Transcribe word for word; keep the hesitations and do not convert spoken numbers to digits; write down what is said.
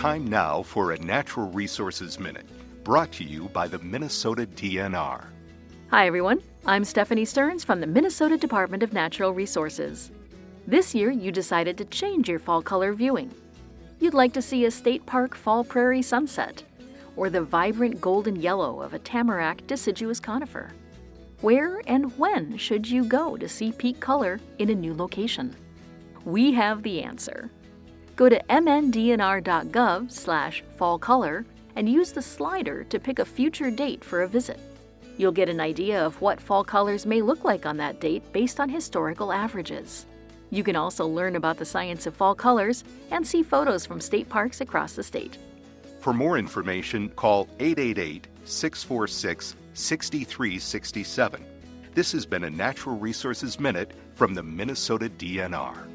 time now for a Natural Resources Minute, brought to you by the Minnesota D N R. Hi everyone, I'm Stephanie Stearns from the Minnesota Department of Natural Resources. This year you decided to change your fall color viewing. You'd like to see a state park fall prairie sunset, or the vibrant golden yellow of a tamarack deciduous conifer. Where and when should you go to see peak color in a new location? We have the answer. Go to m n d n r dot gov slash fall color and use the slider to pick a future date for a visit. You'll get an idea of what fall colors may look like on that date based on historical averages. You can also learn about the science of fall colors and see photos from state parks across the state. For more information, call eight eight eight, six four six, six three six seven. This has been a Natural Resources Minute from the Minnesota D N R.